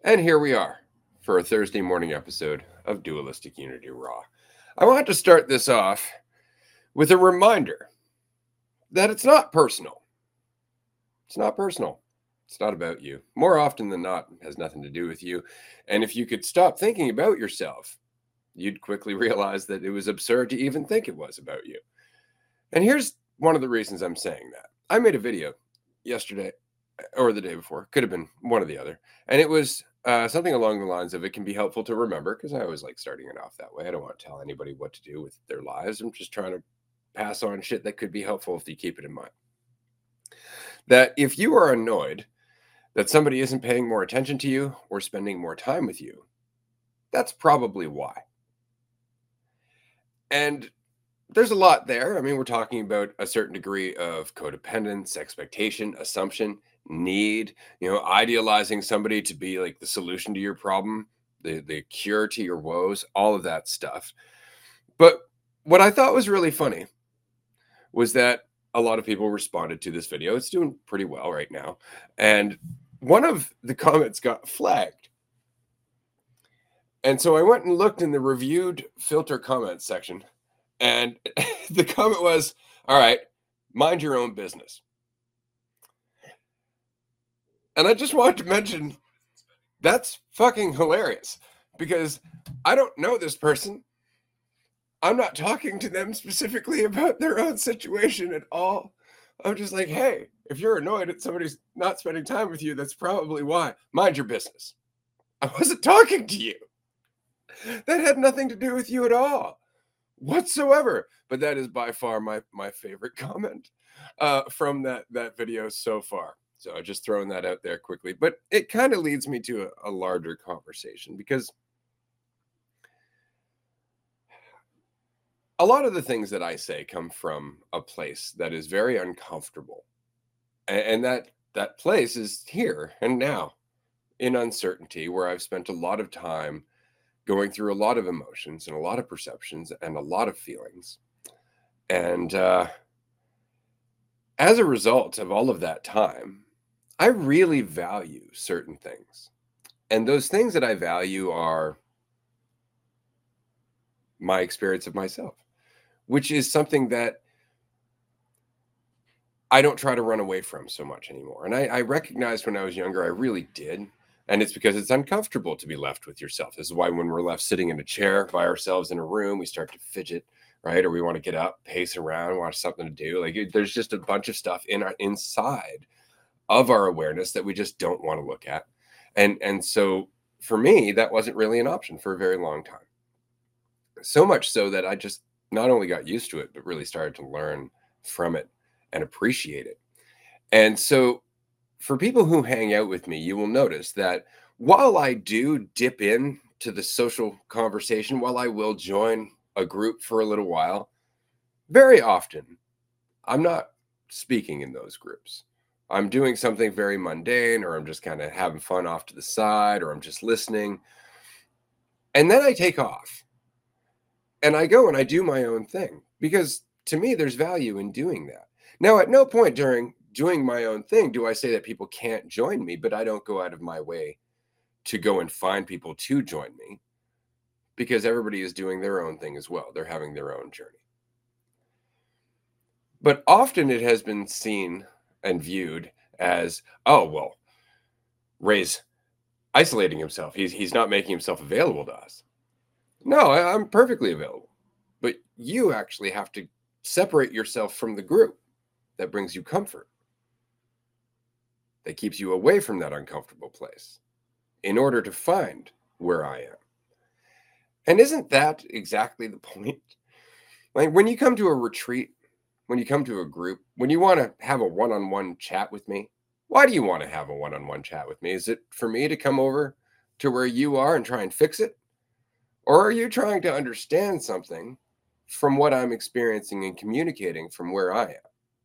And here we are for a Thursday morning episode of Dualistic Unity Raw. I want to start this off with a reminder that it's not personal. It's not personal. It's not about you. More often than not, it has nothing to do with you. And if you could stop thinking about yourself, you'd quickly realize that it was absurd to even think it was about you. And here's one of the reasons I'm saying that. I made a video yesterday or the day before, could have been one or the other, and it was something along the lines of it can be helpful to remember, because I always like starting it off that way. I don't want to tell anybody what to do with their lives. I'm just trying to pass on shit that could be helpful if you keep it in mind. That if you are annoyed that somebody isn't paying more attention to you or spending more time with you, that's probably why. And there's a lot there. I mean, we're talking about a certain degree of codependence, expectation, assumption, need, idealizing somebody to be like the solution to your problem, the cure to your woes, all of that stuff. But what I thought was really funny was that a lot of people responded to this video. It's doing pretty well right now. And one of the comments got flagged. And so I went and looked in the reviewed filter comments section. And the comment was, all right, mind your own business. And I just wanted to mention that's fucking hilarious, because I don't know this person. I'm not talking to them specifically about their own situation at all. I'm just like, hey, if you're annoyed that somebody's not spending time with you, that's probably why. Mind your business. I wasn't talking to you. That had nothing to do with you at all whatsoever. But that is by far my favorite comment from that video so far. So I'm just throwing that out there quickly. But it kind of leads me to a larger conversation, because a lot of the things that I say come from a place that is very uncomfortable. And that place is here and now, in uncertainty, where I've spent a lot of time going through a lot of emotions and a lot of perceptions and a lot of feelings. And as a result of all of that time, I really value certain things. And those things that I value are my experience of myself, which is something that I don't try to run away from so much anymore. And I recognized when I was younger, I really did. And it's because it's uncomfortable to be left with yourself. This is why when we're left sitting in a chair by ourselves in a room, we start to fidget, right? Or we want to get up, pace around, want something to do. Like there's just a bunch of stuff inside of our awareness that we just don't want to look at. And so for me, that wasn't really an option for a very long time. So much so that I just not only got used to it, but really started to learn from it and appreciate it. And so for people who hang out with me, you will notice that while I do dip in to the social conversation, while I will join a group for a little while, very often I'm not speaking in those groups. I'm doing something very mundane, or I'm just kind of having fun off to the side, or I'm just listening. And then I take off and I go and I do my own thing, because to me, there's value in doing that. Now, at no point during doing my own thing do I say that people can't join me, but I don't go out of my way to go and find people to join me, because everybody is doing their own thing as well. They're having their own journey. But often it has been seen and viewed as, oh, well, Ray's isolating himself. He's not making himself available to us. No, I'm perfectly available. But you actually have to separate yourself from the group that brings you comfort, that keeps you away from that uncomfortable place, in order to find where I am. And isn't that exactly the point? Like when you come to a retreat, when you come to a group, when you want to have a one-on-one chat with me, why do you want to have a one-on-one chat with me? Is it for me to come over to where you are and try and fix it? Or are you trying to understand something from what I'm experiencing and communicating from where I am?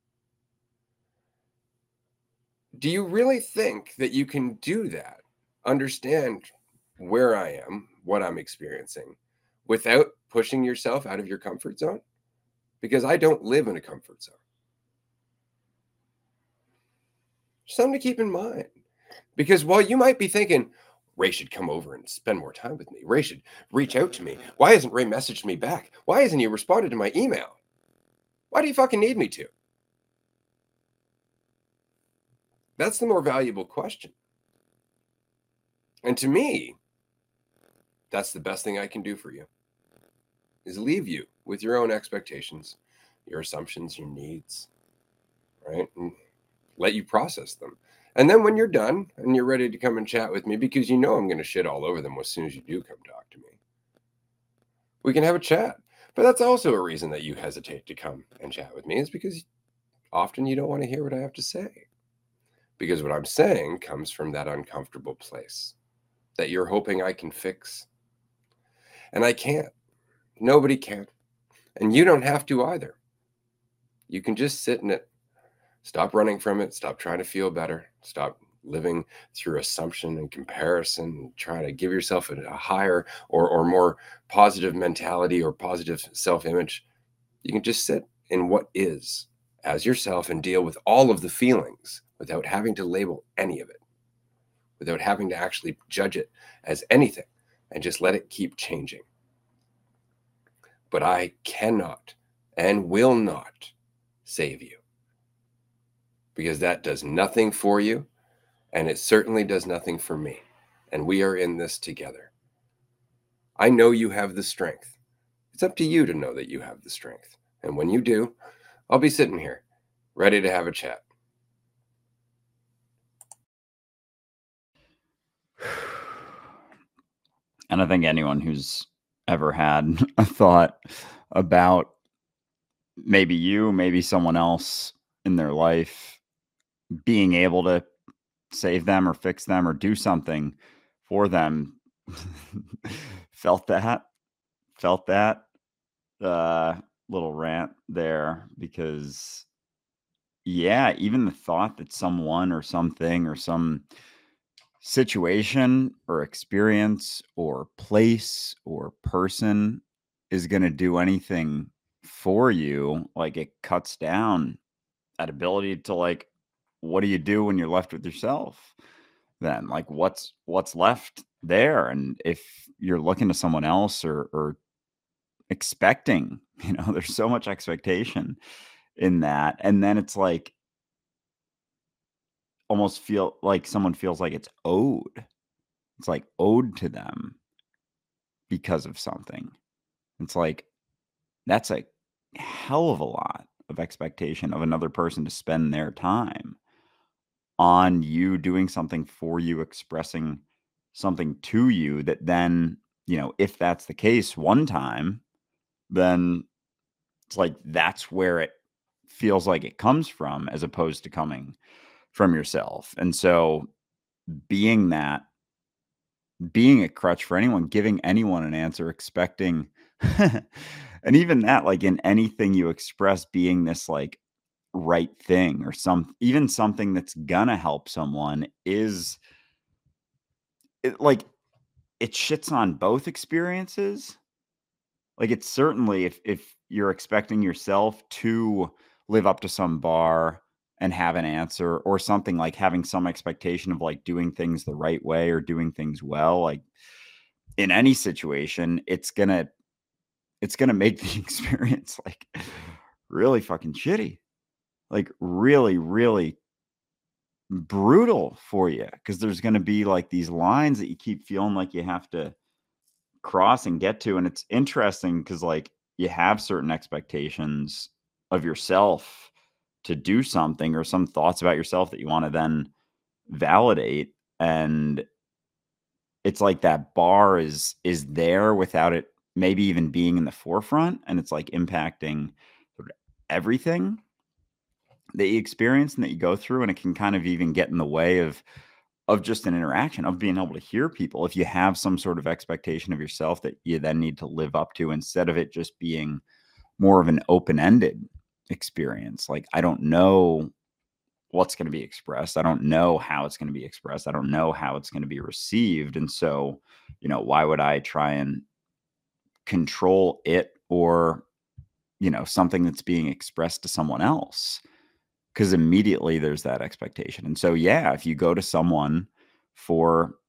Do you really think that you can do that, understand where I am, what I'm experiencing, without pushing yourself out of your comfort zone? Because I don't live in a comfort zone. Something to keep in mind. Because while you might be thinking, Ray should come over and spend more time with me. Ray should reach out to me. Why hasn't Ray messaged me back? Why hasn't he responded to my email? Why do you fucking need me to? That's the more valuable question. And to me, that's the best thing I can do for you, is leave you with your own expectations, your assumptions, your needs, right? And let you process them. And then when you're done and you're ready to come and chat with me, because you know I'm going to shit all over them as soon as you do come talk to me, we can have a chat. But that's also a reason that you hesitate to come and chat with me, is because often you don't want to hear what I have to say. Because what I'm saying comes from that uncomfortable place that you're hoping I can fix. And I can't. Nobody can. And you don't have to either. You can just sit in it. Stop running from it. Stop trying to feel better. Stop living through assumption and comparison, and trying to give yourself a higher or more positive mentality or positive self-image. You can just sit in what is as yourself and deal with all of the feelings without having to label any of it, without having to actually judge it as anything, and just let it keep changing. But I cannot and will not save you, because that does nothing for you, and it certainly does nothing for me. And we are in this together. I know you have the strength. It's up to you to know that you have the strength. And when you do, I'll be sitting here, ready to have a chat. And I think anyone who's ever had a thought about maybe you, maybe someone else in their life, being able to save them or fix them or do something for them, felt that little rant there, because yeah, even the thought that someone or something or some situation or experience or place or person is going to do anything for you, like, it cuts down that ability to, like, what do you do when you're left with yourself then? Like, what's left there? And if you're looking to someone else or expecting, there's so much expectation in that, and then it's like almost feel like someone feels like it's owed. It's like owed to them because of something. It's like, that's a hell of a lot of expectation of another person to spend their time on you doing something for you, expressing something to you that then, if that's the case one time, then it's like that's where it feels like it comes from, as opposed to coming from yourself. And so being a crutch for anyone, giving anyone an answer, expecting, and even that, like, in anything you express, being this, like, right thing or even something that's gonna help someone, is it, like, it shits on both experiences. Like, it's certainly, if you're expecting yourself to live up to some bar and have an answer, or something, like having some expectation of, like, doing things the right way or doing things well, like, in any situation, it's gonna make the experience, like, really fucking shitty, like, really, really brutal for you, because there's gonna be, like, these lines that you keep feeling like you have to cross and get to. And it's interesting because, like, you have certain expectations of yourself to do something, or some thoughts about yourself that you want to then validate, and it's like that bar is there without it maybe even being in the forefront, and it's like impacting sort of everything that you experience and that you go through, and it can kind of even get in the way of just an interaction, of being able to hear people, if you have some sort of expectation of yourself that you then need to live up to, instead of it just being more of an open-ended experience. Like, I don't know what's going to be expressed. I don't know how it's going to be expressed. I don't know how it's going to be received. And so, why would I try and control it, or, something that's being expressed to someone else? Because immediately there's that expectation. And so, yeah, if you go to someone for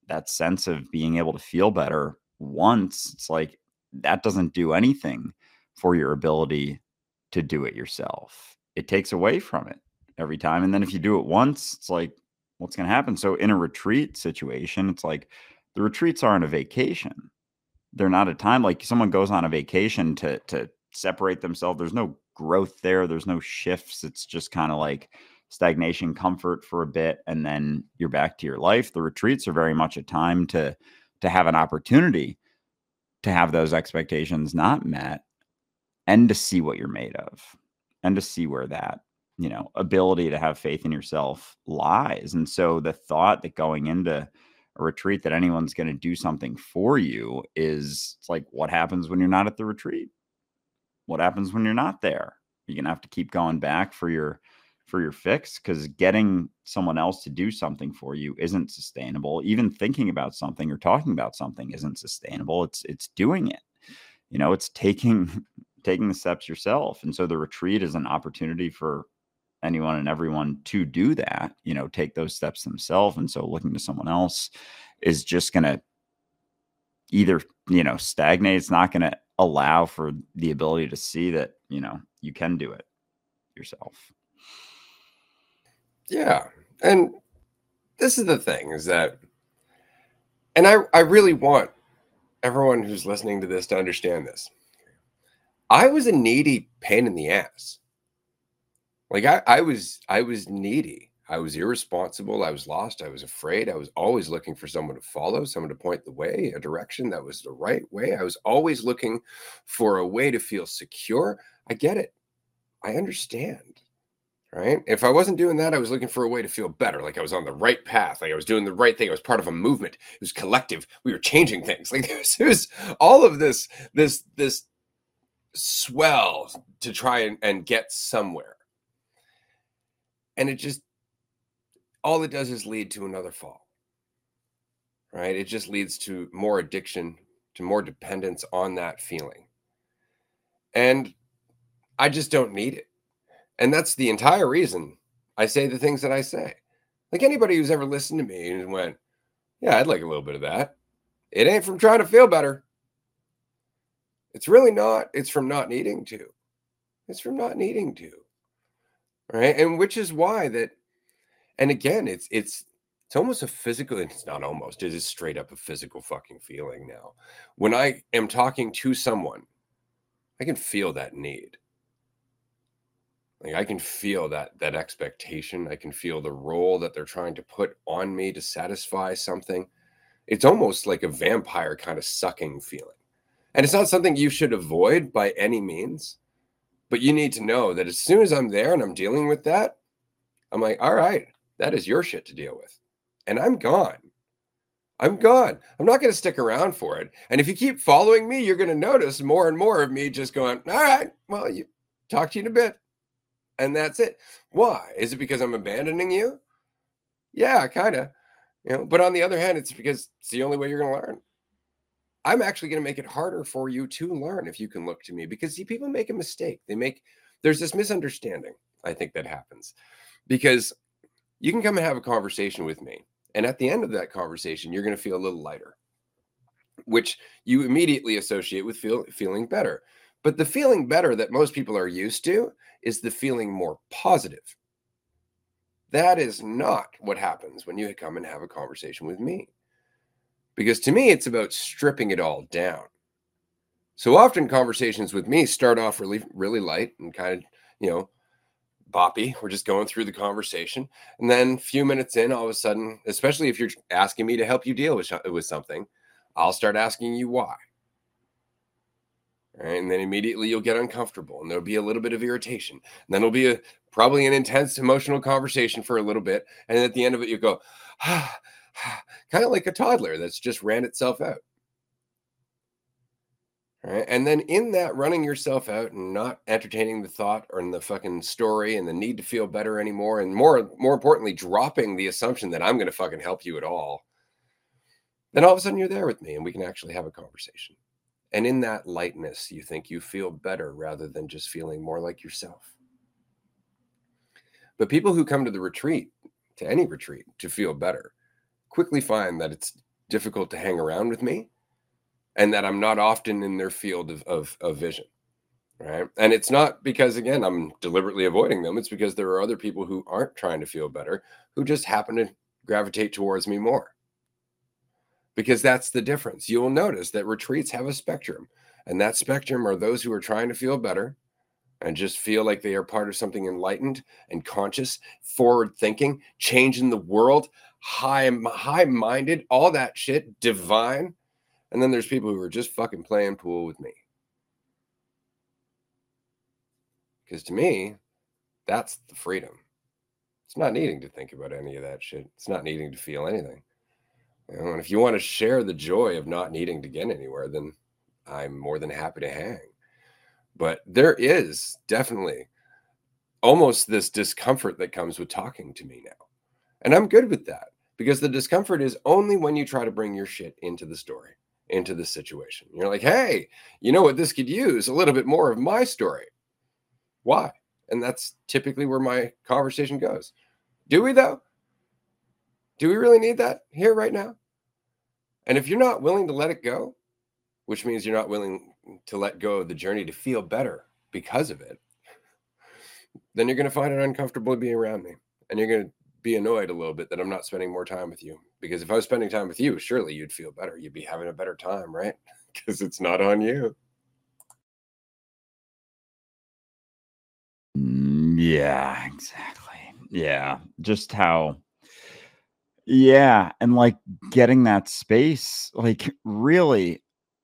that sense of being able to feel better once, it's like that doesn't do anything for your ability to do it yourself. It takes away from it every time. And then if you do it once, it's like, what's going to happen? So in a retreat situation, it's like the retreats aren't a vacation. They're not a time like someone goes on a vacation to separate themselves. There's no growth there. There's no shifts. It's just kind of like stagnation, comfort for a bit, and then you're back to your life. The retreats are very much a time to have an opportunity to have those expectations not met and to see what you're made of and to see where that, ability to have faith in yourself lies. And so the thought that going into a retreat that anyone's going to do something for you is, it's like, what happens when you're not at the retreat? What happens when you're not there? You're going to have to keep going back for your fix, because getting someone else to do something for you isn't sustainable. Even thinking about something or talking about something isn't sustainable. It's doing it. It's taking the steps yourself. And so the retreat is an opportunity for anyone and everyone to do that, take those steps themselves. And so looking to someone else is just going to either, stagnate. It's not going to allow for the ability to see that, you can do it yourself. Yeah. And this is the thing, is that, and I really want everyone who's listening to this to understand this. I was a needy pain in the ass. Like I was needy. I was irresponsible. I was lost. I was afraid. I was always looking for someone to follow, someone to point the way, a direction that was the right way. I was always looking for a way to feel secure. I get it. I understand. Right? If I wasn't doing that, I was looking for a way to feel better, like I was on the right path, like I was doing the right thing. I was part of a movement. It was collective. We were changing things. Like there was all of this swell to try and get somewhere. And it just, all it does is lead to another fall. Right? It just leads to more addiction, to more dependence on that feeling. And I just don't need it. And that's the entire reason I say the things that I say. Like anybody who's ever listened to me and went, yeah, I'd like a little bit of that. It ain't from trying to feel better. It's really not. It's from not needing to. It's from not needing to. Right? And which is why that, and again, it's almost a physical, it's not almost, it is straight up a physical fucking feeling now. When I am talking to someone, I can feel that need. Like I can feel that expectation. I can feel the role that they're trying to put on me to satisfy something. It's almost like a vampire kind of sucking feeling. And it's not something you should avoid by any means, but you need to know that as soon as I'm there and I'm dealing with that, I'm like, all right, that is your shit to deal with. And I'm gone. I'm gone. I'm not going to stick around for it. And if you keep following me, you're going to notice more and more of me just going, all right, well, you talk to you in a bit. And that's it. Why? Is it because I'm abandoning you? Yeah, kind of. But on the other hand, it's because it's the only way you're going to learn. I'm actually going to make it harder for you to learn if you can look to me, because see, people make a mistake. There's this misunderstanding, I think, that happens, because you can come and have a conversation with me. And at the end of that conversation, you're going to feel a little lighter, which you immediately associate with feeling better. But the feeling better that most people are used to is the feeling more positive. That is not what happens when you come and have a conversation with me. Because to me, it's about stripping it all down. So often conversations with me start off really, really light and kind of, boppy. We're just going through the conversation. And then a few minutes in, all of a sudden, especially if you're asking me to help you deal with something, I'll start asking you why. Right? And then immediately you'll get uncomfortable and there'll be a little bit of irritation. And then it'll be probably an intense emotional conversation for a little bit. And then at the end of it, you go, kind of like a toddler that's just ran itself out. Right? And then in that running yourself out and not entertaining the thought or in the fucking story and the need to feel better anymore, and more importantly, dropping the assumption that I'm going to fucking help you at all, then all of a sudden you're there with me and we can actually have a conversation. And in that lightness, you think you feel better rather than just feeling more like yourself. But people who come to the retreat, to any retreat, to feel better, quickly find that it's difficult to hang around with me and that I'm not often in their field of vision. Right. And it's not because, again, I'm deliberately avoiding them. It's because there are other people who aren't trying to feel better who just happen to gravitate towards me more. Because that's the difference. You'll notice that retreats have a spectrum, and that spectrum are those who are trying to feel better and just feel like they are part of something enlightened and conscious, forward thinking, changing the world, high minded, all that shit, divine. And then there's people who are just fucking playing pool with me. Because to me, that's the freedom. It's not needing to think about any of that shit. It's not needing to feel anything. And if you want to share the joy of not needing to get anywhere, then I'm more than happy to hang. But there is definitely almost this discomfort that comes with talking to me now. And I'm good with that because the discomfort is only when you try to bring your shit into the story, into the situation. You're like, hey, you know what this could use? A little bit more of my story. Why? And that's typically where my conversation goes. Do we, though? Do we really need that here right now? And if you're not willing to let it go, which means you're not willing to let go of the journey to feel better because of it, then you're going to find it uncomfortable being around me. And you're going to be annoyed a little bit that I'm not spending more time with you. Because if I was spending time with you, surely you'd feel better. You'd be having a better time, right? Because it's not on you. Yeah, exactly. Yeah. Just how, yeah. And like getting that space, like really,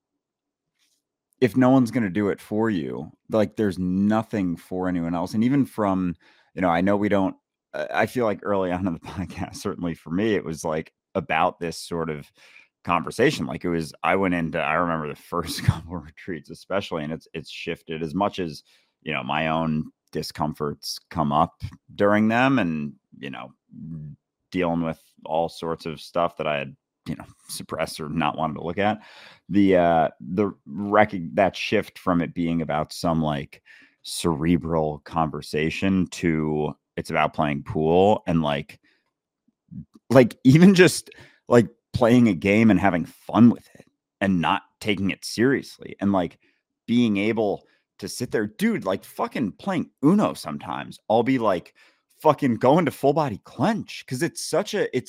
if no one's going to do it for you, like there's nothing for anyone else. And even from, I know we don't, I feel like early on in the podcast, certainly for me, it was like about this sort of conversation. Like I went into, I remember the first couple of retreats, especially, and it's shifted as much as, my own discomforts come up during them and, dealing with all sorts of stuff that I had, suppressed or not wanted to look at. That shift from it being about some like cerebral conversation to it's about playing pool and like even just like playing a game and having fun with it and not taking it seriously and like being able to sit there, dude, like fucking playing Uno sometimes. I'll be like fucking going to full body clench because it's such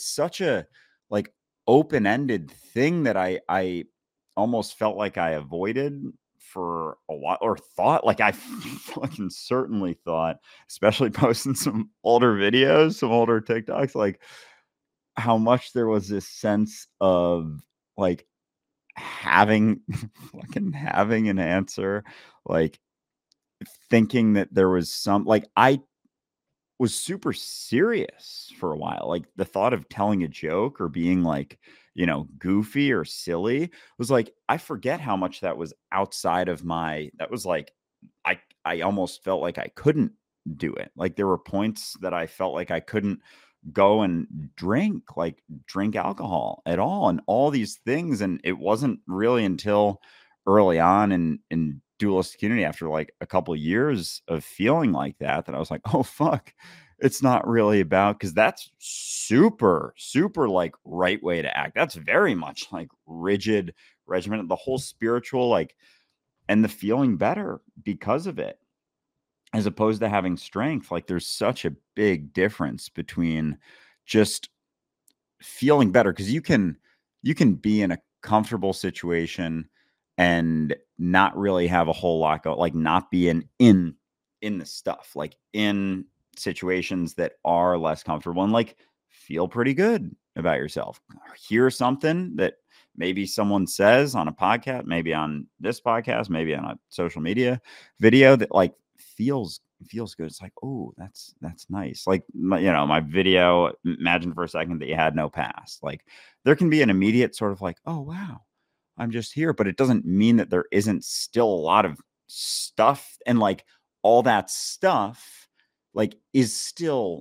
a like open-ended thing that I almost felt like I avoided for a while or thought like I fucking certainly thought, especially posting some older videos, some older TikToks, like how much there was this sense of like having having an answer, like thinking that there was some like I was super serious for a while. Like the thought of telling a joke or being like, goofy or silly was like, I forget how much that was outside of that was like, I almost felt like I couldn't do it. Like there were points that I felt like I couldn't go and drink alcohol at all and all these things. And it wasn't really until early on in dualistic community after like a couple of years of feeling like that I was like, oh fuck, it's not really about, because that's super like right way to act. That's very much like rigid regimen, the whole spiritual like and the feeling better because of it as opposed to having strength. Like there's such a big difference between just feeling better because you can be in a comfortable situation and not really have a whole lot like not be in the stuff, like in situations that are less comfortable and like feel pretty good about yourself. Hear something that maybe someone says on a podcast, maybe on this podcast, maybe on a social media video that like feels good. It's like, oh, that's nice. Like my video, imagine for a second that you had no past. Like there can be an immediate sort of like, oh wow, I'm just here, but it doesn't mean that there isn't still a lot of stuff and like all that stuff like is still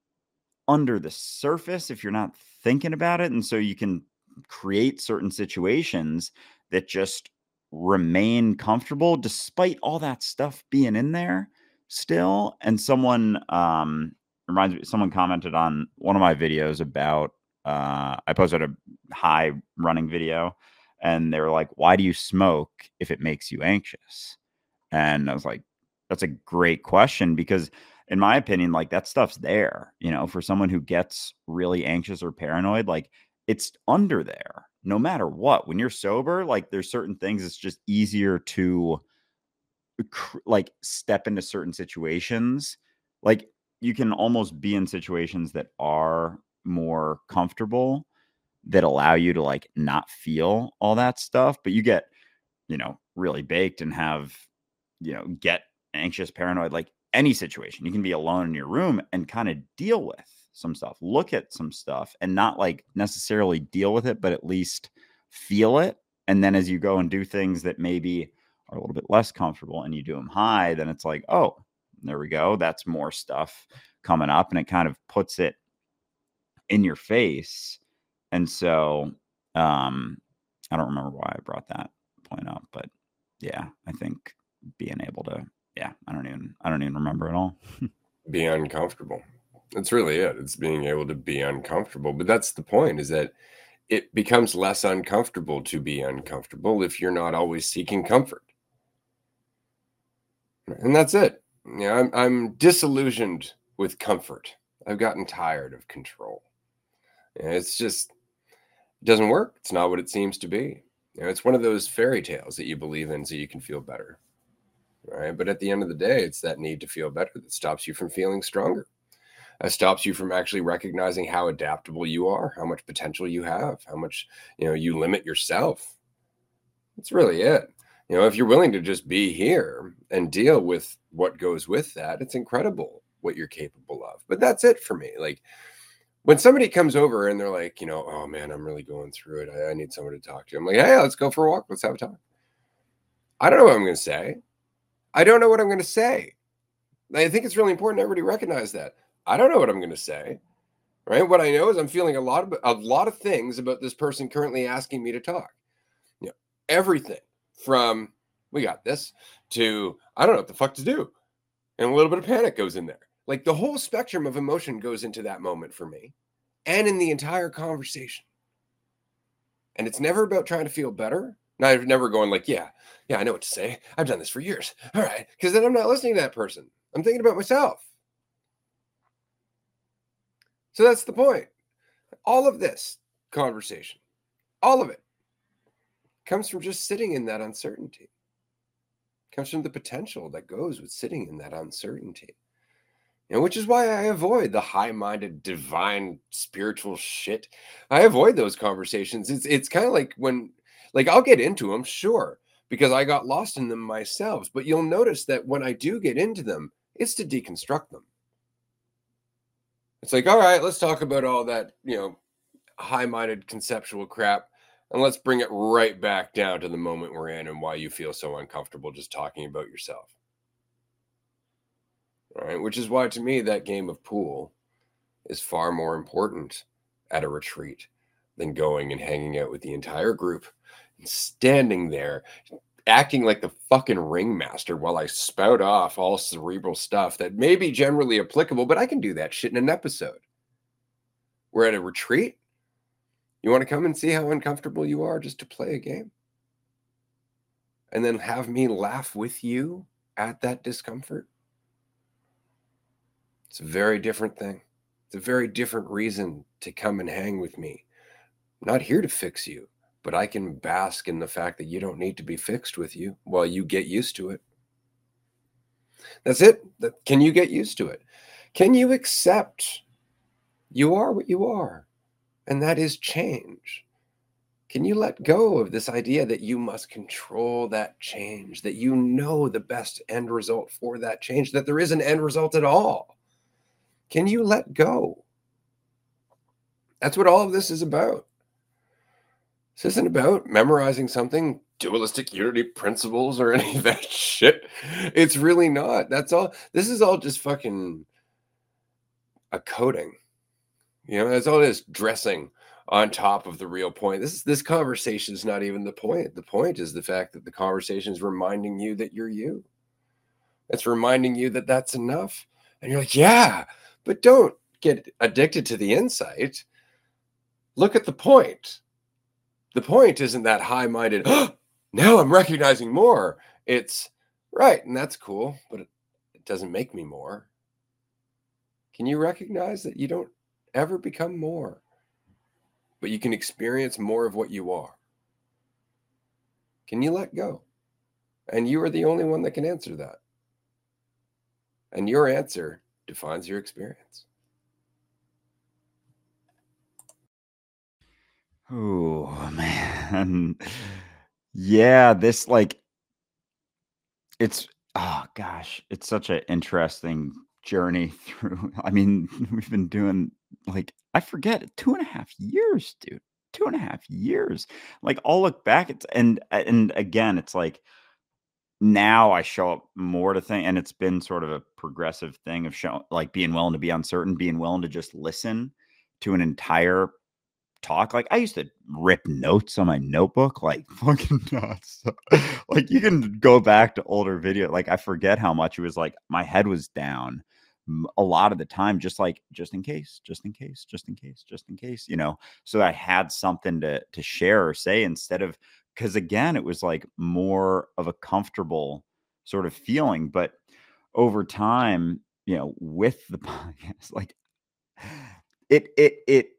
under the surface if you're not thinking about it. And so you can create certain situations that just remain comfortable despite all that stuff being in there still. And someone someone commented on one of my videos about I posted a high running video, and they were like, "Why do you smoke if it makes you anxious?" And I was like, "That's a great question," because in my opinion, like, that stuff's there, for someone who gets really anxious or paranoid, like, it's under there no matter what. When you're sober, like, there's certain things it's just easier to like step into certain situations. Like, you can almost be in situations that are more comfortable, that allow you to like not feel all that stuff, but you get, really baked and have, get anxious, paranoid, like any situation. You can be alone in your room and kind of deal with some stuff, look at some stuff and not like necessarily deal with it, but at least feel it. And then as you go and do things that maybe are a little bit less comfortable and you do them high, then it's like, oh, there we go. That's more stuff coming up. And it kind of puts it in your face. And so, I don't remember why I brought that point up, but yeah, I think being able to, yeah, I don't even remember at all. Be uncomfortable. That's really it. It's being able to be uncomfortable. But that's the point, is that it becomes less uncomfortable to be uncomfortable if you're not always seeking comfort. And that's it. I'm disillusioned with comfort. I've gotten tired of control. It's just, it doesn't work. It's not what it seems to be. It's one of those fairy tales that you believe in so you can feel better. Right. But at the end of the day, it's that need to feel better that stops you from feeling stronger. That stops you from actually recognizing how adaptable you are, how much potential you have, how much, you limit yourself. That's really it. If you're willing to just be here and deal with what goes with that, it's incredible what you're capable of. But that's it for me. Like, when somebody comes over and they're like, oh man, I'm really going through it. I need someone to talk to. I'm like, hey, let's go for a walk. Let's have a talk. I don't know what I'm going to say. I don't know what I'm going to say. I think it's really important everybody recognize that. I don't know what I'm going to say. Right? What I know is I'm feeling a lot of things about this person currently asking me to talk. Everything from we got this to I don't know what the fuck to do. And a little bit of panic goes in there. Like, the whole spectrum of emotion goes into that moment for me and in the entire conversation. And it's never about trying to feel better. I'm never going like, yeah, I know what to say. I've done this for years. All right. Because then I'm not listening to that person. I'm thinking about myself. So that's the point. All of this conversation, all of it comes from just sitting in that uncertainty. Comes from the potential that goes with sitting in that uncertainty. Which is why I avoid the high-minded, divine, spiritual shit. I avoid those conversations. It's kind of like when, like, I'll get into them, sure, because I got lost in them myself. But you'll notice that when I do get into them, it's to deconstruct them. It's like, all right, let's talk about all that, high-minded conceptual crap, and let's bring it right back down to the moment we're in and why you feel so uncomfortable just talking about yourself. All right, which is why to me that game of pool is far more important at a retreat than going and hanging out with the entire group and standing there acting like the fucking ringmaster while I spout off all cerebral stuff that may be generally applicable, but I can do that shit in an episode. We're at a retreat. You want to come and see how uncomfortable you are just to play a game? And then have me laugh with you at that discomfort? It's a very different thing. It's a very different reason to come and hang with me. I'm not here to fix you, but I can bask in the fact that you don't need to be fixed with you while you get used to it. That's it. Can you get used to it? Can you accept you are what you are? And that is change. Can you let go of this idea that you must control that change, that you know the best end result for that change, that there is an end result at all? Can you let go? That's what all of this is about. This isn't about memorizing something, dualistic unity principles or any of that shit. It's really not. That's all. This is all just fucking a coating. That's all it is, dressing on top of the real point. This conversation is not even the point. The point is the fact that the conversation is reminding you that you're you. It's reminding you that that's enough. And you're like, yeah, but don't get addicted to the insight. Look at the point. The point isn't that high-minded, now I'm recognizing more. It's right, and that's cool, but it doesn't make me more. Can you recognize that you don't ever become more, but you can experience more of what you are? Can you let go? And you are the only one that can answer that. And your answer defines your experience. Oh man. Yeah, this like it's oh gosh, it's such an interesting journey through. I mean, we've been doing like I forget 2.5 years, dude. 2.5 years. Like I'll look back at and again, it's like now I show up more to think, and it's been sort of a progressive thing of show like being willing to be uncertain, being willing to just listen to an entire talk. Like I used to rip notes on my notebook like fucking nuts. Like you can go back to older video. Like I forget how much it was like my head was down a lot of the time, just like just in case, just in case, just in case, just in case, so I had something to share or say instead of because again, it was like more of a comfortable sort of feeling. But over time, with the podcast, like it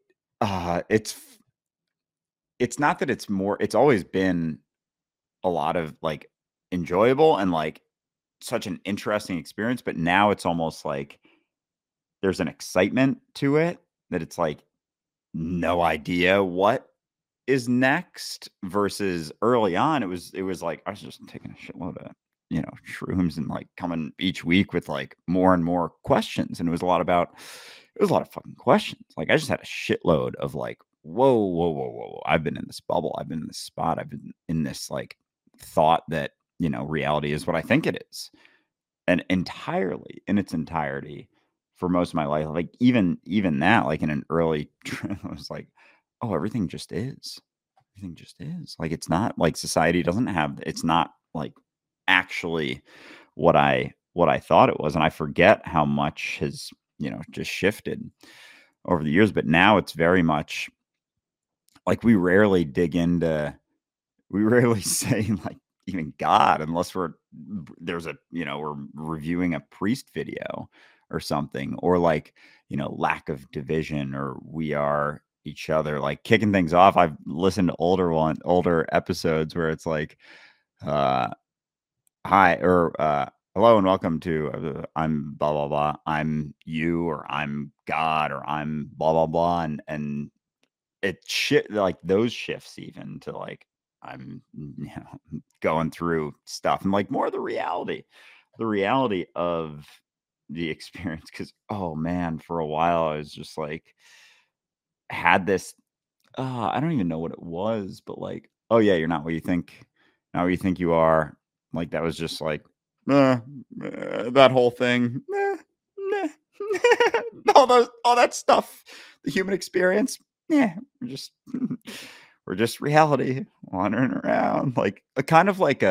it's not that it's always been a lot of like enjoyable and like such an interesting experience, but now it's almost like there's an excitement to it that it's like no idea what is next versus early on it was like I was just taking a shitload of shrooms and like coming each week with like more and more questions, and it was a lot of fucking questions. Like I just had a shitload of like whoa whoa whoa whoa whoa. I've been in this bubble, I've been in this spot, I've been in this like thought that reality is what I think it is, and entirely in its entirety for most of my life. Like even that, like in an early trip, I was like, oh, everything just is. Everything just is. Like it's not like society doesn't have it's not like actually what I thought it was. And I forget how much has, just shifted over the years. But now it's very much like we rarely say like even God unless we're reviewing a priest video or something, or like, lack of division, or we are each other, like kicking things off. I've listened to older episodes where it's like, uh, hi, or, hello and welcome to, I'm blah, blah, blah. I'm you, or I'm God, or I'm blah, blah, blah. And it shit like those shifts even to like I'm going through stuff and like more of the reality of the experience. Because oh man, for a while I was just like had this I don't even know what it was, but like, oh yeah, you're not what you think, not what you think you are. Like that was just like that whole thing, meh, all that stuff, the human experience. Yeah, we're just reality wandering around, like a kind of like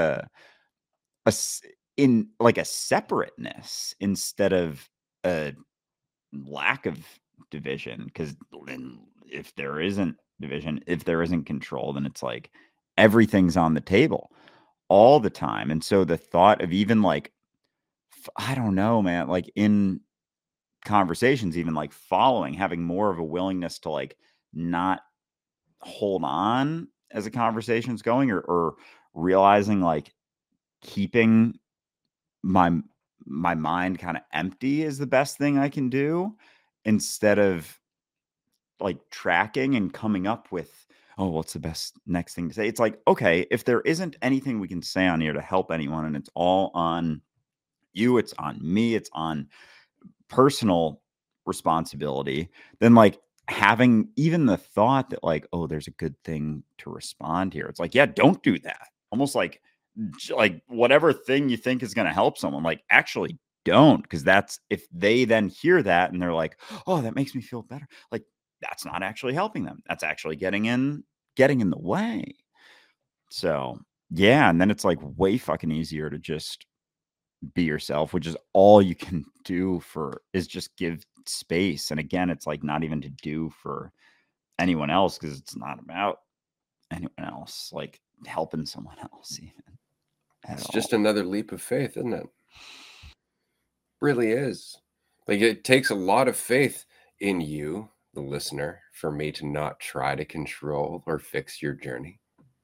a s- in like a separateness instead of a lack of division. Because if there isn't division, if there isn't control, then it's like everything's on the table all the time. And so the thought of even like I don't know, man, like in conversations, even like following, having more of a willingness to like not hold on as a conversation's going, or realizing like keeping my my mind kind of empty is the best thing I can do, instead of like tracking and coming up with, oh, what's the best next thing to say. It's like, okay, if there isn't anything we can say on here to help anyone, and it's all on you, it's on me, it's on personal responsibility, then like having even the thought that like, oh, there's a good thing to respond here. It's like, yeah, don't do that. Almost like whatever thing you think is going to help someone, like actually don't, because that's if they then hear that and they're like, oh, that makes me feel better. Like that's not actually helping them. That's actually getting in the way. So yeah, and then it's like way fucking easier to just be yourself, which is all you can do for is just give space. And again, it's like not even to do for anyone else, because it's not about anyone else, like helping someone else even. It's just another leap of faith, isn't it? Really is. Like, it takes a lot of faith in you, the listener, for me to not try to control or fix your journey.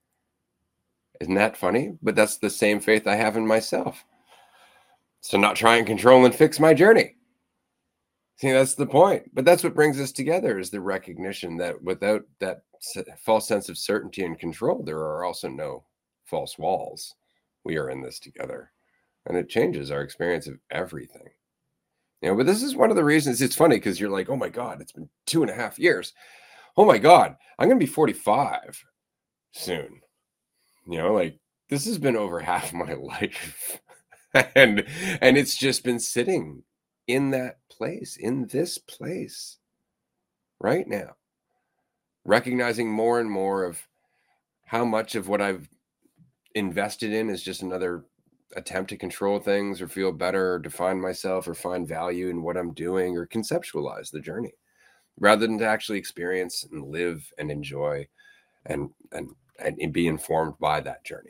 Isn't that funny? But that's the same faith I have in myself. So not try and control and fix my journey. See, that's the point. But that's what brings us together, is the recognition that without that false sense of certainty and control, there are also no false walls. We are in this together. And it changes our experience of everything. But this is one of the reasons. It's funny because you're like, oh my God, it's been 2.5 years. Oh my God, I'm going to be 45 soon. Like, this has been over half my life. and it's just been sitting in that place, in this place right now, recognizing more and more of how much of what I've invested in is just another attempt to control things or feel better or define myself or find value in what I'm doing or conceptualize the journey, rather than to actually experience and live and enjoy and be informed by that journey.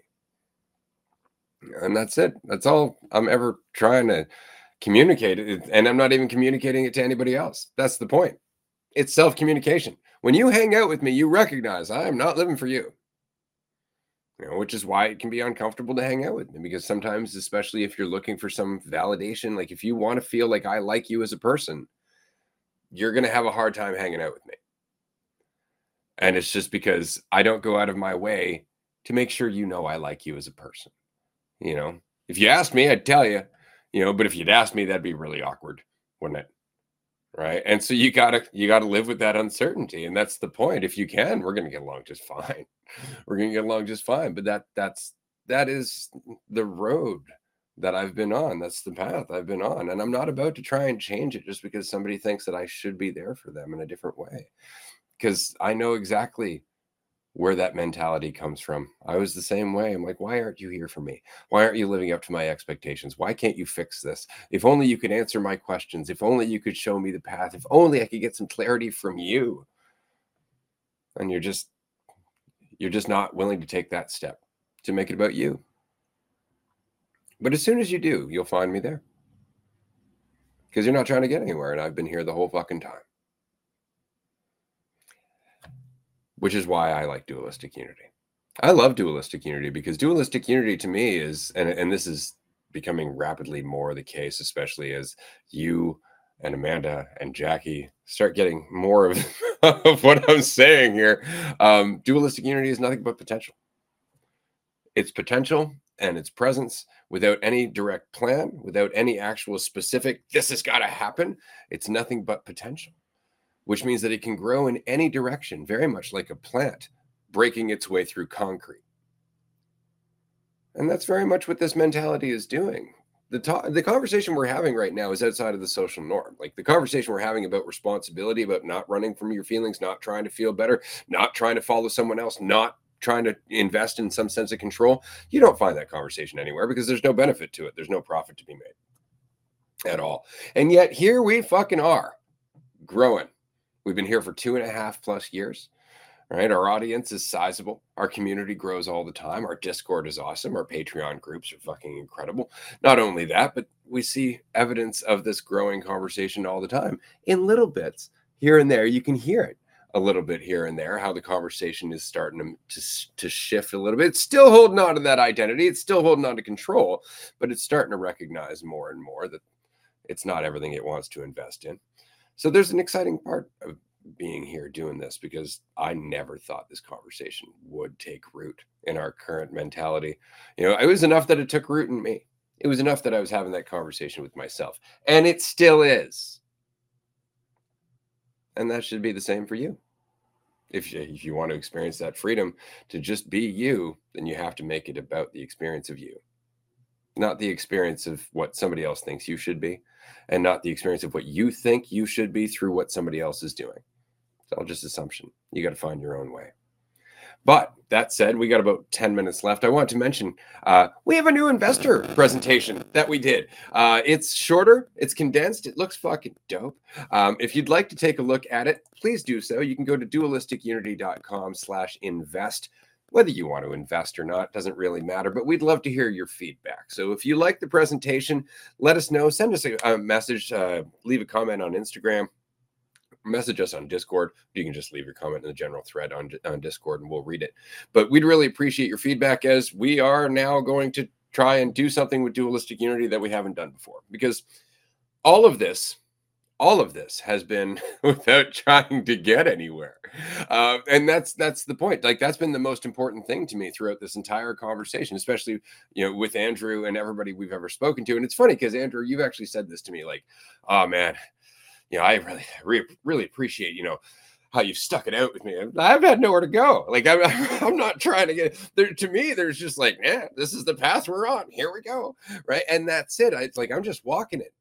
And that's it. That's all I'm ever trying to communicate. And I'm not even communicating it to anybody else. That's the point. It's self-communication. When you hang out with me, you recognize I am not living for you. Which is why it can be uncomfortable to hang out with me, because sometimes, especially if you're looking for some validation, like if you want to feel like I like you as a person, you're going to have a hard time hanging out with me. And it's just because I don't go out of my way to make sure I like you as a person. If you asked me, I'd tell you, but if you'd asked me, that'd be really awkward, wouldn't it? Right. And so you gotta live with that uncertainty. And that's the point. If you can, we're going to get along just fine. We're going to get along just fine. But that is the road that I've been on. That's the path I've been on. And I'm not about to try and change it just because somebody thinks that I should be there for them in a different way. Because I know exactly where that mentality comes from. I was the same way. I'm like, why aren't you here for me? Why aren't you living up to my expectations? Why can't you fix this? If only you could answer my questions. If only you could show me the path. If only I could get some clarity from you. And you're just not willing to take that step to make it about you. But as soon as you do, you'll find me there. Because you're not trying to get anywhere. And I've been here the whole fucking time. Which is why I like dualistic unity. I love dualistic unity because dualistic unity to me is, and this is becoming rapidly more the case, especially as you and Amanda and Jackie start getting more of, of what I'm saying here. Dualistic unity is nothing but potential. It's potential and its presence without any direct plan, without any actual specific, this has got to happen. It's nothing but potential, which means that it can grow in any direction, very much like a plant breaking its way through concrete. And that's very much what this mentality is doing. The conversation we're having right now is outside of the social norm. Like the conversation we're having about responsibility, about not running from your feelings, not trying to feel better, not trying to follow someone else, not trying to invest in some sense of control. You don't find that conversation anywhere because there's no benefit to it. There's no profit to be made at all. And yet here we fucking are growing. We've been here for 2.5+ years, right? Our audience is sizable. Our community grows all the time. Our Discord is awesome. Our Patreon groups are fucking incredible. Not only that, but we see evidence of this growing conversation all the time in little bits here and there. You can hear it a little bit here and there, how the conversation is starting to shift a little bit. It's still holding on to that identity. It's still holding on to control, but it's starting to recognize more and more that it's not everything it wants to invest in. So there's an exciting part of being here doing this because I never thought this conversation would take root in our current mentality. It was enough that it took root in me. It was enough that I was having that conversation with myself, and it still is. And that should be the same for you. If you want to experience that freedom to just be you, then you have to make it about the experience of you, not the experience of what somebody else thinks you should be, and not the experience of what you think you should be through what somebody else is doing. It's all just assumption. You got to find your own way. But that said, we got about 10 minutes left. I want to mention we have a new investor presentation that we did. It's shorter, it's condensed, it looks fucking dope. If you'd like to take a look at it, please do so. You can go to dualisticunity.com/invest. Whether you want to invest or not doesn't really matter, but we'd love to hear your feedback. So if you like the presentation, let us know. Send us a message, leave a comment on Instagram, message us on Discord. You can just leave your comment in the general thread on Discord and we'll read it. But we'd really appreciate your feedback, as we are now going to try and do something with Dualistic Unity that we haven't done before, because all of this has been without trying to get anywhere. And that's the point. Like, that's been the most important thing to me throughout this entire conversation, especially, with Andrew and everybody we've ever spoken to. And it's funny because, Andrew, you've actually said this to me, like, oh man, I really appreciate, how you've stuck it out with me. I've had nowhere to go. Like, I'm not trying to get there. To me, there's just like, yeah, this is the path we're on. Here we go. Right. And that's it. It's like, I'm just walking it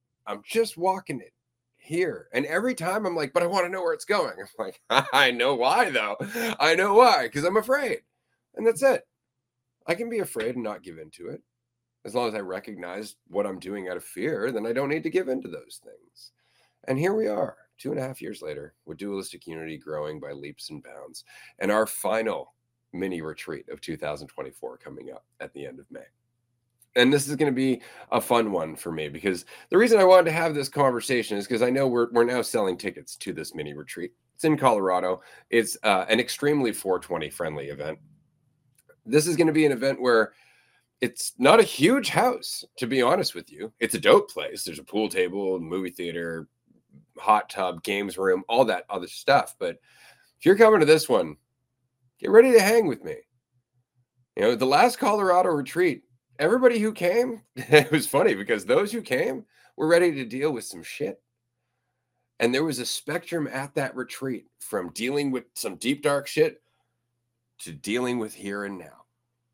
here. And every time I'm like, but I want to know where it's going. I'm like, I know why though. I know why, because I'm afraid. And that's it. I can be afraid and not give into it. As long as I recognize what I'm doing out of fear, then I don't need to give into those things. And here we are, 2.5 years later, with Dualistic Unity growing by leaps and bounds, and our final mini retreat of 2024 coming up at the end of May. And this is going to be a fun one for me, because the reason I wanted to have this conversation is because I know we're now selling tickets to this mini retreat. It's in Colorado. It's an extremely 420 friendly event. This is going to be an event where it's not a huge house, to be honest with you. It's a dope place. There's a pool table, movie theater, hot tub, games room, all that other stuff. But if you're coming to this one, get ready to hang with me. The last Colorado retreat, everybody who came, it was funny because those who came were ready to deal with some shit. And there was a spectrum at that retreat, from dealing with some deep, dark shit to dealing with here and now.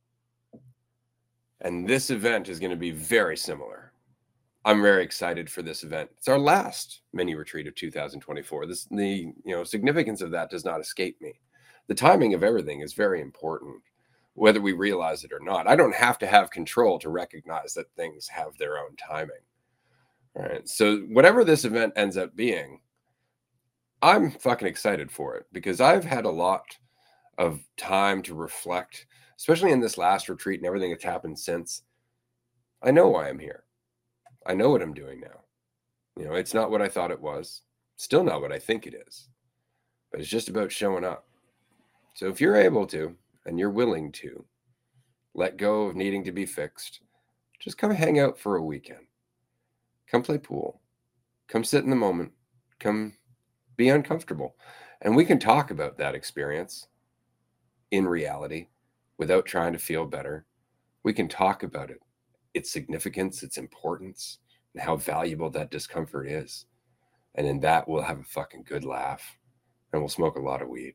And this event is going to be very similar. I'm very excited for this event. It's our last mini retreat of 2024. The significance of that does not escape me. The timing of everything is very important, whether we realize it or not. I don't have to have control to recognize that things have their own timing. All right. So whatever this event ends up being, I'm fucking excited for it, because I've had a lot of time to reflect, especially in this last retreat and everything that's happened since. I know why I'm here. I know what I'm doing now. It's not what I thought it was. Still not what I think it is. But it's just about showing up. So if you're able to, and you're willing to, let go of needing to be fixed, just come hang out for a weekend. Come play pool. Come sit in the moment. Come be uncomfortable. And we can talk about that experience in reality without trying to feel better. We can talk about it, its significance, its importance, and how valuable that discomfort is. And in that, we'll have a fucking good laugh, and we'll smoke a lot of weed.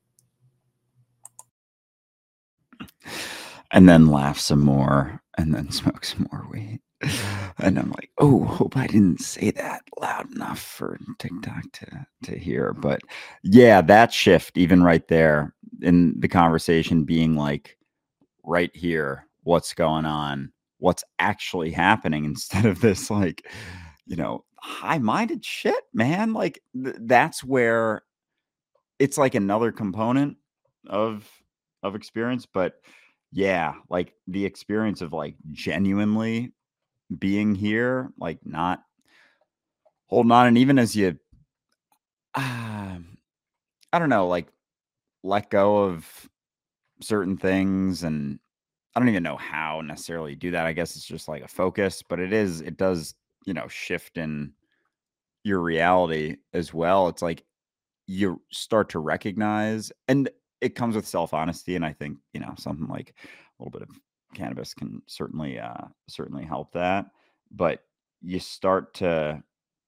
And then laugh some more, and then smoke some more weed. And I'm like, oh, hope I didn't say that loud enough for TikTok to hear. But yeah, that shift, even right there in the conversation, being like, right here, what's going on, what's actually happening, instead of this, like, high-minded shit, man. Like, that's where it's like another component of experience. But yeah, like the experience of like genuinely being here, like not holding on. And even as you, I don't know, like let go of certain things, and I don't even know how necessarily do that. I guess it's just like a focus, but it does, shift in your reality as well. It's like you start to recognize, and it comes with self-honesty. And I think, something like a little bit of cannabis can certainly help that. But you start to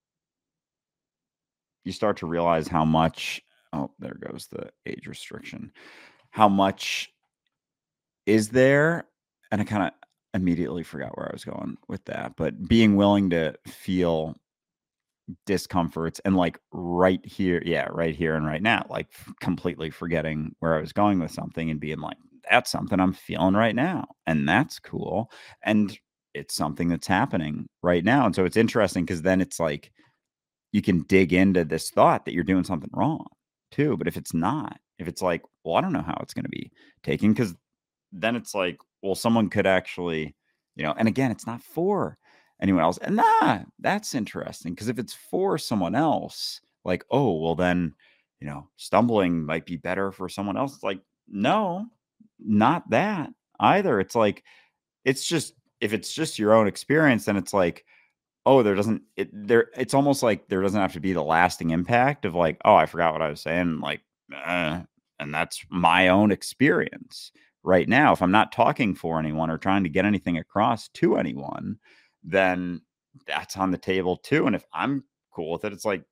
realize how much, oh, there goes the age restriction, how much is there. And I kind of immediately forgot where I was going with that, but being willing to feel discomforts, and like right here and right now, like completely forgetting where I was going with something and being like, that's something I'm feeling right now. And that's cool. And it's something that's happening right now. And so it's interesting because then it's like you can dig into this thought that you're doing something wrong too. But if it's not, if it's like, well, I don't know how it's going to be taken, because then it's like, well, someone could actually, and again, it's not for anyone else. And that's interesting, because if it's for someone else, like, oh, well, then, stumbling might be better for someone else. It's like, no, not that either. It's like, it's just, if it's just your own experience, then it's like, oh, it's almost like there doesn't have to be the lasting impact of like, oh, I forgot what I was saying. Like, and that's my own experience right now. If I'm not talking for anyone or trying to get anything across to anyone, then that's on the table too. And if I'm cool with it, it's like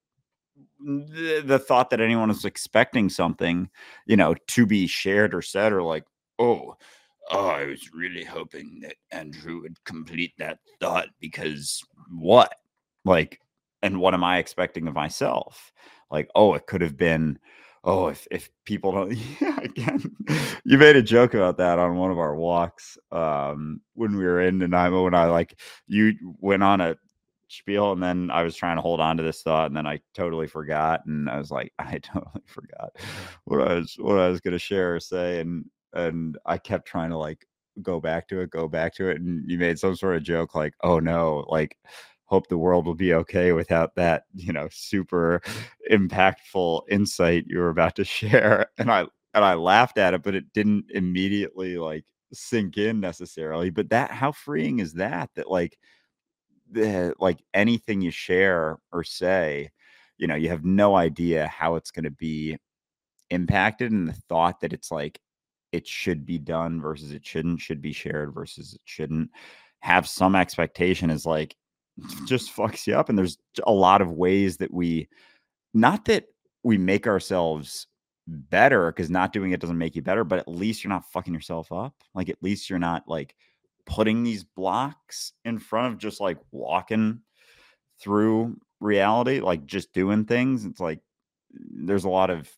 the thought that anyone is expecting something, to be shared or said, or like, oh, I was really hoping that Andrew would complete that thought, because what? Like, and what am I expecting of myself? Like, oh, it could have been, oh, if people don't, yeah, again, you made a joke about that on one of our walks when we were in Nanaimo, when you went on a spiel, and then I was trying to hold on to this thought, and then I totally forgot, and I was like, I totally forgot what I was going to share or say, and I kept trying to like go back to it, and you made some sort of joke like, oh no, like, hope the world will be okay without that, super impactful insight you were about to share. And I laughed at it, but it didn't immediately like sink in necessarily. But how freeing is that like anything you share or say, you have no idea how it's going to be impacted, and the thought that it's like it should be done versus it shouldn't, should be shared versus it shouldn't, have some expectation, is like, just fucks you up. And there's a lot of ways that not that we make ourselves better, because not doing it doesn't make you better, but at least you're not fucking yourself up. Like, at least you're not like putting these blocks in front of just like walking through reality, like just doing things. It's like there's a lot of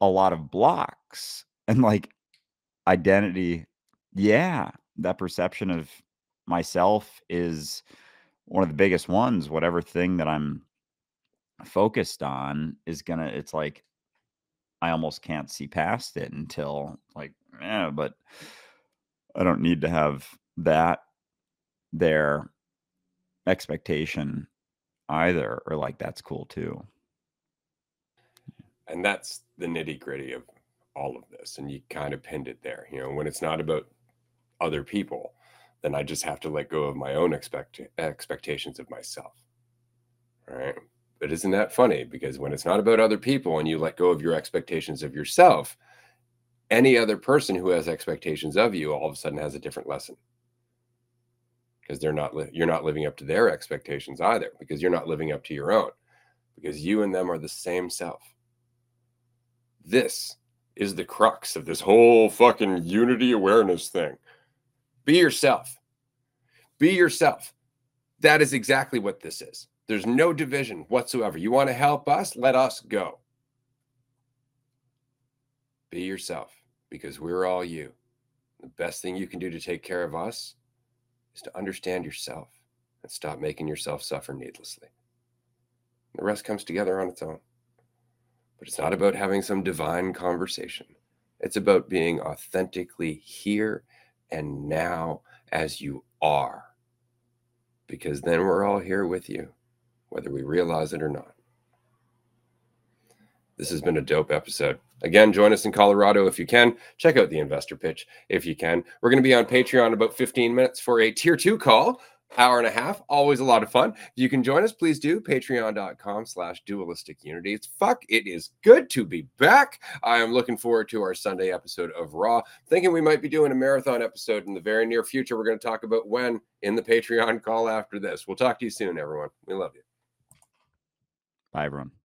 blocks, and like identity, yeah, that perception of myself is one of the biggest ones. Whatever thing that I'm focused on is it's like I almost can't see past it until like, yeah, but I don't need to have that their expectation either, or like, that's cool too. And that's the nitty gritty of all of this. And you kind of pinned it there. When it's not about other people, then I just have to let go of my own expectations of myself. All right. But isn't that funny? Because when it's not about other people and you let go of your expectations of yourself, any other person who has expectations of you all of a sudden has a different lesson. Because you're not living up to their expectations either, because you're not living up to your own, because you and them are the same self. This is the crux of this whole fucking unity awareness thing. Be yourself. Be yourself. That is exactly what this is. There's no division whatsoever. You want to help us? Let us go. Be yourself, because we're all you. The best thing you can do to take care of us is to understand yourself and stop making yourself suffer needlessly. The rest comes together on its own. But it's not about having some divine conversation. It's about being authentically here and now as you are. Because then we're all here with you, whether we realize it or not. This has been a dope episode. Again, join us in Colorado if you can. Check out the investor pitch if you can. We're going to be on Patreon in about 15 minutes for a tier 2 call. Hour and a half, always a lot of fun. If you can join us, please do. Patreon.com/dualistic-unity. It is good to be back. I am looking forward to our Sunday episode of Raw. Thinking we might be doing a marathon episode in the very near future. We're going to talk about when in the Patreon call after this. We'll talk to you soon, everyone. We love you. Bye, everyone.